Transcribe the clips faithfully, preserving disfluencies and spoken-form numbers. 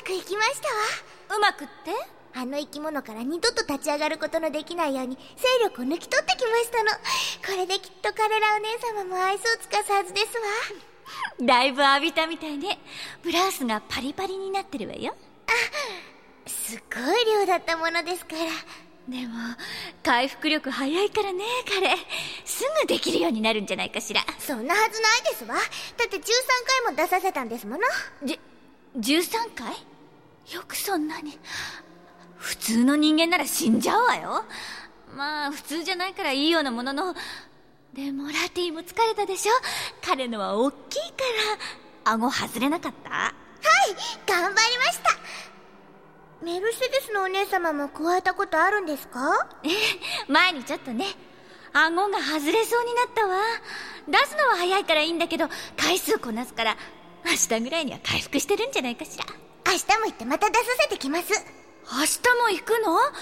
くいきましたわ。うまくって？ あの生き物から二度と立ち上がることのできないように勢力を抜き取ってきましたの。これできっと彼らお姉様も愛想を尽かすはずですわ。 だいぶ浴びたみたいね。ブラウスがパリパリになってるわよ。 あ、すごい量だったものですから。 でも回復力早いからね、彼すぐできるようになるんじゃないかしら。 そんなはずないですわ。だってじゅうさんかいも出させたんですもの。 じじゅうさんかい？よくそんなに。普通の人間なら死んじゃうわよ。まあ普通じゃないからいいようなものの、でもラティも疲れたでしょ。彼のは大きいから顎外れなかった？ はい、頑張りました。メルセデスのお姉様も加えたことあるんですか？ ええ、前にちょっとね。顎が外れそうになったわ。出すのは早いからいいんだけど、回数こなすから明日ぐらいには回復してるんじゃないかしら。 明日も行ってまた出させてきます。 明日も行くの？頑張るわね。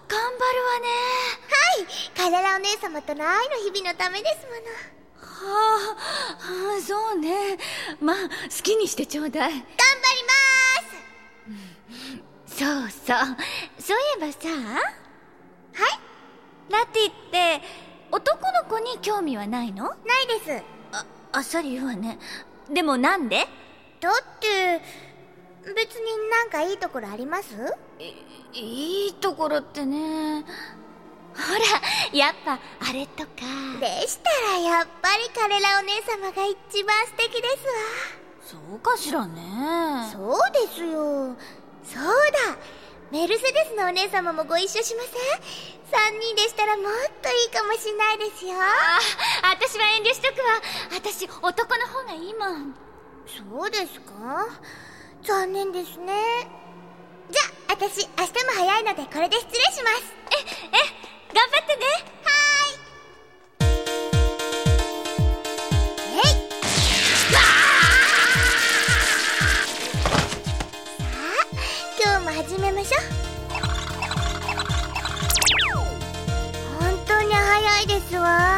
はい、カララお姉様との愛の日々のためですもの。 はあ、はあ、そうね。まあ好きにしてちょうだい。頑張ります。 そうそう、そういえばさ。 はい？ ラティって男の子に興味はないの？ ないです。 あ、あっさり言うわね。でもなんで？ だって別になんかいいところあります？ いいいところってね。ほら、やっぱあれとか。 でしたらやっぱり彼らお姉様が一番素敵ですわ。そうかしらね。 そうですよ。そうだ、メルセデスのお姉様もご一緒しません？三人でしたらもっといいかもしれないですよ。ああ、私は遠慮しとくわ。私男の方がいいもん。 そうですか？残念ですね。じゃあ私明日も早いのでこれで失礼します。 え、え、頑張ってね。 はーい。えい。さあ、今日も始めましょう。本当に早いですわ。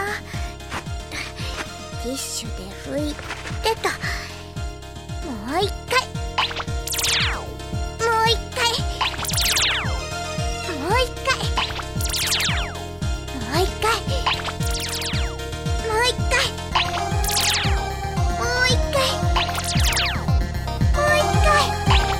ティッシュで拭いてと。もう一回。もう一回。もう一回。もう一回。もう一回。もう一回。もう一回。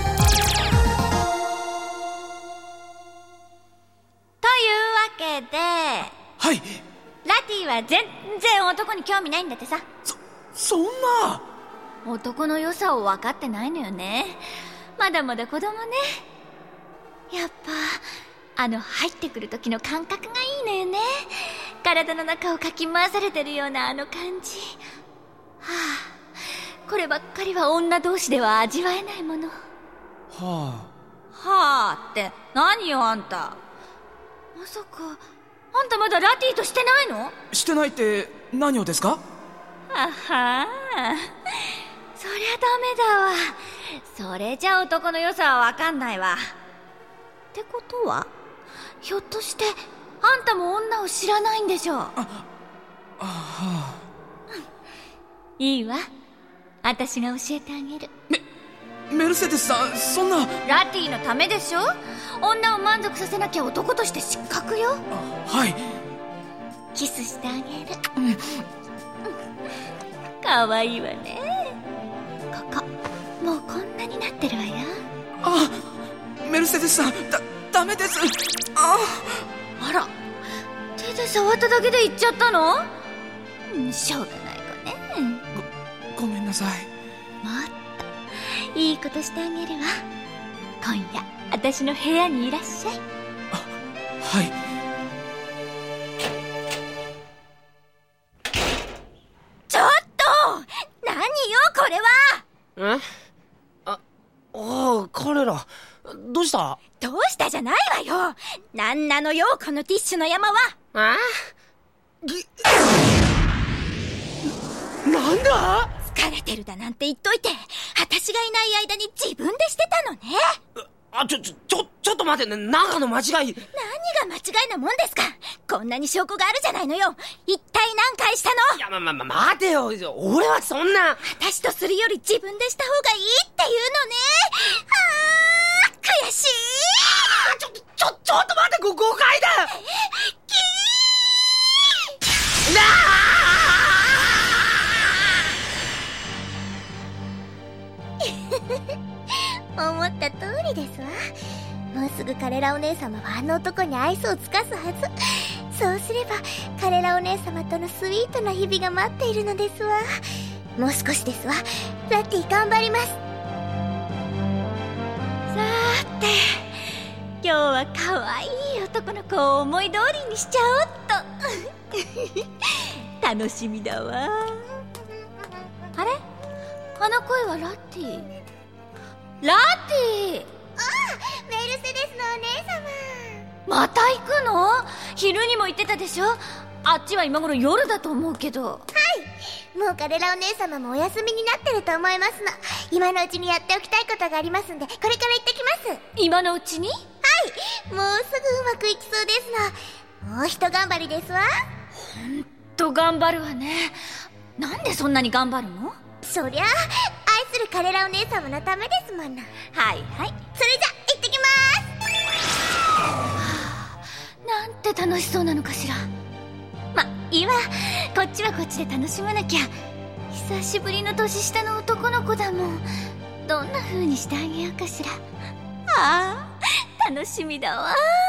というわけで。 はい。 ラティは全然男に興味ないんだってさ。 そ、そんな。 男の良さを分かってないのよね。まだまだ子供ね。やっぱあの入ってくる時の感覚がいいのよね。体の中をかき回されてるようなあの感じ。はあ、こればっかりは女同士では味わえないもの。はあ。 はあって何よあんた。まさかあんたまだラティとしてないの？ してないって何をですか？ あはあ、そりゃダメだわ。それじゃ男の良さは分かんないわ。ってことはひょっとしてあんたも女を知らないんでしょう？あ、 あ、あはあ。 いいわ、私が教えてあげる。 め、メルセデスさん、そんな。 ラティのためでしょ。女を満足させなきゃ男として失格よ。 はい。 キスしてあげる。かわいいわね。ここもうこんなになってるわよ。 あ、メルセデスさん、だ、ダメです。ああら、手で触っただけで言っちゃったの？うん、しょうがないわね。 ご、ごめんなさい。 もっといいことしてあげるわ。今夜私の部屋にいらっしゃい。 あ、はい。 ちょっと何よこれは。 え？あ、おう、彼らどうした？ どうしたじゃないわよ。なんなのよこのティッシュの山は。 あ？ぎなんだ？ 疲れてるだなんて言っといて、私がいない間に自分でしてたのね。 あ、ちょ、ちょ、ちょ、ちょっと待って、なんかの間違い。 何が間違いなもんですか。こんなに証拠があるじゃないのよ。一体何回したの？ いや、ま、ま、ま、待てよ。俺はそんな。 私とするより自分でした方がいいっていうのね。はー悔しい。 ちょ、ちょ、ちょっと待って、ご誤解だ。 キーなあ思った通りですわ。もうすぐカレラお姉様はあの男に愛想を尽かすはず。そうすればカレラお姉様とのスイートな日々が待っているのですわ。もう少しですわ。ラッティ頑張ります。 さーて、今日は可愛い男の子を思い通りにしちゃおうっと楽しみだわ。あれ、あの声はラッティ。ラッティ、 ああ、メルセデスのお姉様。 また行くの？昼にも言ってたでしょ。あっちは今頃夜だと思うけど。 はい、もうカレラお姉様もお休みになってると思いますの。今のうちにやっておきたいことがありますんで、これから行ってきます。 今のうちに？ はい、もうすぐうまくいきそうですの。もうひと頑張りですわ。 ほんと頑張るわね。なんでそんなに頑張るの？ そりゃあ、愛するカレラお姉様のためですもの。 はいはい。 それじゃ行ってきまなんて楽しそうなのかしら。ま、いいわ。こっちはこっちで楽しまなきゃ。久しぶりの年下の男の子だもん。どんな風にしてあげようかしら。ああ、楽しみだわ。